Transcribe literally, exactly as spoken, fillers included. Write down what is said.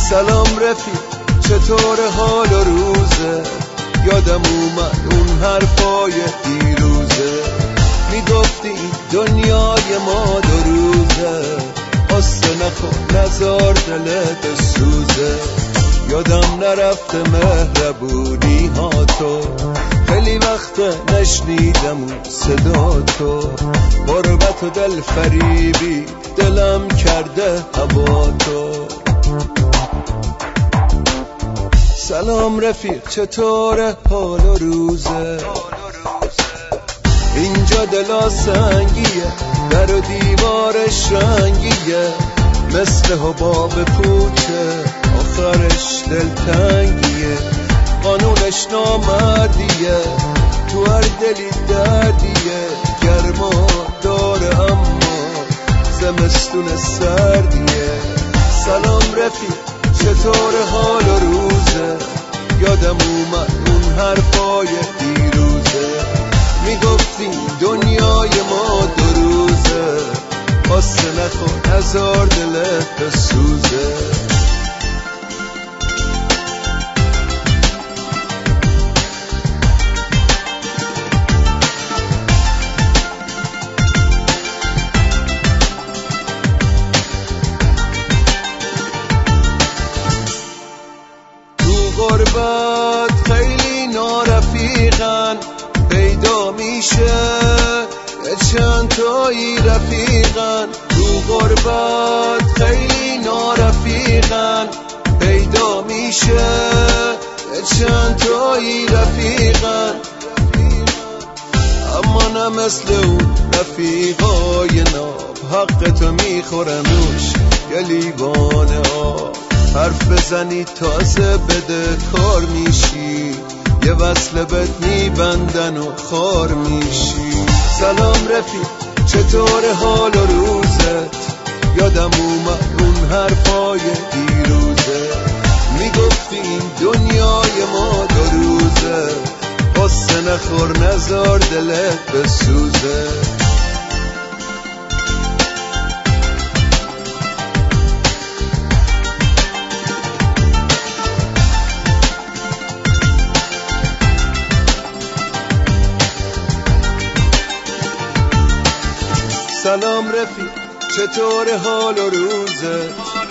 سلام رفیق، چطور حال و روزه؟ یادم اومد اون حرفای دیروزه، میگفتی دنیای ما دو روزه، قصه نکن نزار دلت سوزه. یادم نرفته مهربونی ها تو، خیلی وقت نشنیدم اون صدا تو. غربت و دل فریبی دلم کرده هوا تو. سلام رفیق، چطور حال و روزه؟ اینجا دلا سنگیه، در و دیوارش رنگیه، مثل حباب پوچه، آخرش دلتنگیه. قانونش نامردیه، تو هر دلی دردیه. گرما داره اما زمستون سردیه. سلام رفیق، چطور حال و روزه؟ یادم اومد اون حرفای دیروزه، میگفتی دنیای ما دو روزه، قصه نکن هزار دلت بسوزه. غربت خیلی نارفیقن، پیدا میشه یه چند تایی رفیقن. تو غربت خیلی نارفیقن، پیدا میشه یه چند تایی رفیقن. اما نه مثل اون رفیقای ناب، حق تو میخورن روش یه لیوان آب. حرف بزنی تازه بده کار میشی، یه وصله بهت میبندن و خار میشی. سلام رفیق، چطور حال و روزت؟ یادم اومد اون حرفای دیروزه، میگفتی این دنیای ما دو روزه، قصه نخور نزار دلت بسوزه. سلام رفیق، چطور حال و روزت؟